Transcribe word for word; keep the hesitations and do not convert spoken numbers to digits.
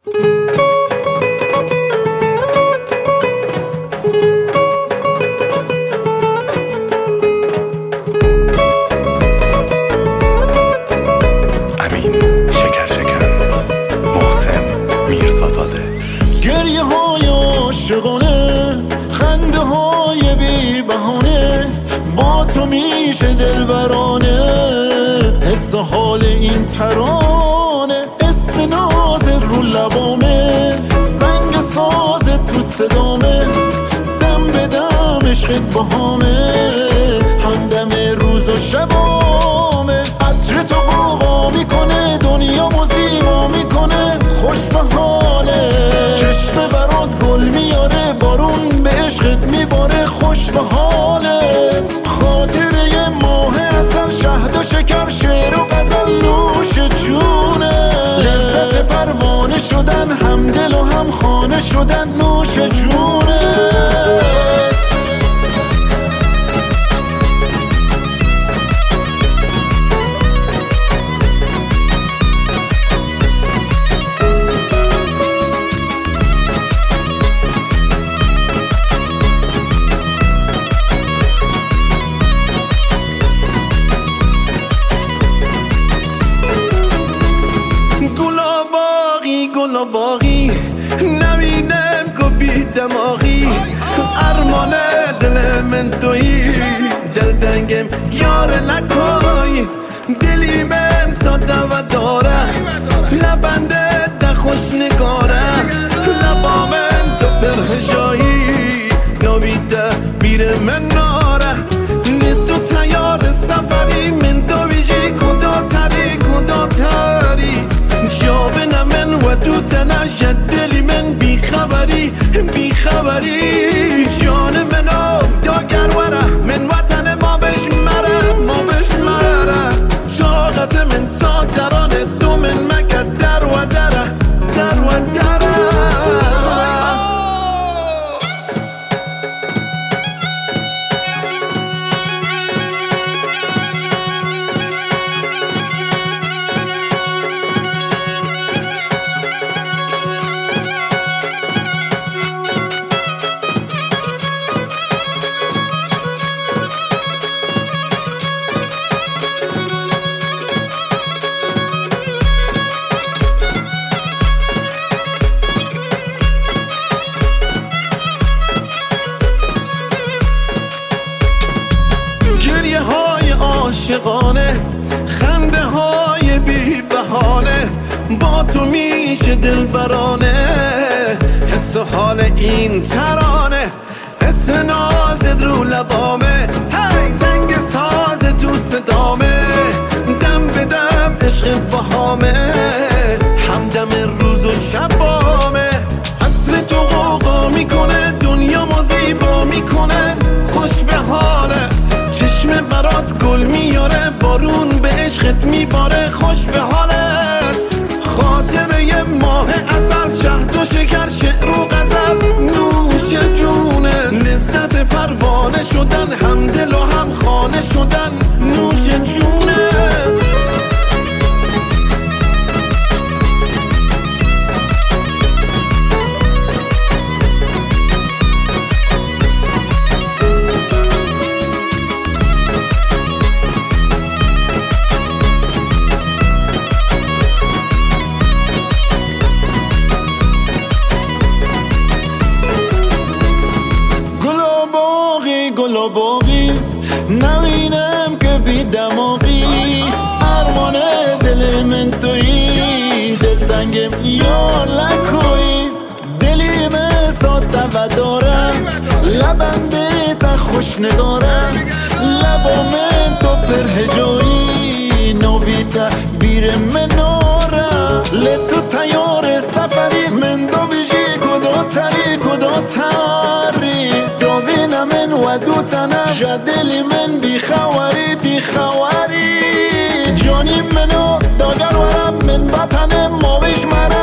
امین شکر شکن، محسن میرزازاده. گریه های عاشقانه، خنده های بی بهانه، با تو میشه دلبرانه. حس حال این ترانه، اسم نازت رو لبامه، زنگ سازت تو صدامه، دم به دم عشقت باهامه، همدم روز و شبامه. عطر تو قوقا میکنه، دنیامو زیبا میکنه، خوش به حاله. چشم برات گل میاره، بارون به عشقت میباره، خوش به حالت. خاطره ماه اصل، شهد و شکر، شعر و غزل نوش جونه. لذت پروانه شدن، هم دل و هم خانه شدن، نوش جونه. گل باقی نبینم که بی دماغی، ارمان دل من تویی، دل دنگم یار نکای. دلی من ساده و داره، لبنده ده خوش نگاره، لبا من تو پرهجایی، نویده بیر من ناره. نه تو تیار سفری، من تو ویجی کدا تری کدا تری. جاوه من و تو تنش، دلی من بیخبری بیخبری. جان منو داگر وره، من وطن ما بش مره ما بش مره. طاقت من ساترانه، تو من مکد در و دره در و دره. گریه های عاشقانه، خنده های بی بهانه، با تو میشه دلبرانه. حس حال این ترانه، حس نازت رو لبامه، هی زنگ ساز تو صدامه، دم به دم عشق بهامه، همدم روز و شبامه. عطر تو قوقا میکنه، دنیا ما زیبا میکنه، خوش به حالت. چشم برات گل میاره، بارون به عشقت میباره، خوش به حالت. خاطره ماه ازل، شهد و شکر، شعر و غزل نوش جونه. لذت پروانه شدن، هم دل و هم خانه شدن، نوش جونت. گل باقی نبینم که بی دماغی، ارمان دل من تویی، دل تنگم یار لکویی. دلی من ساده و دارم، لبنده تا خوش نگارم، لبا من تو پرهجایی، نویتا بیر مناره. لتو تیار سفری، من دو بیجی کدا تری کدا تری. دوبینم من و دو تنه، جدلی من بیخواری بیخواری. جانی منو داگر ورم، من وطن ما بیش مرم.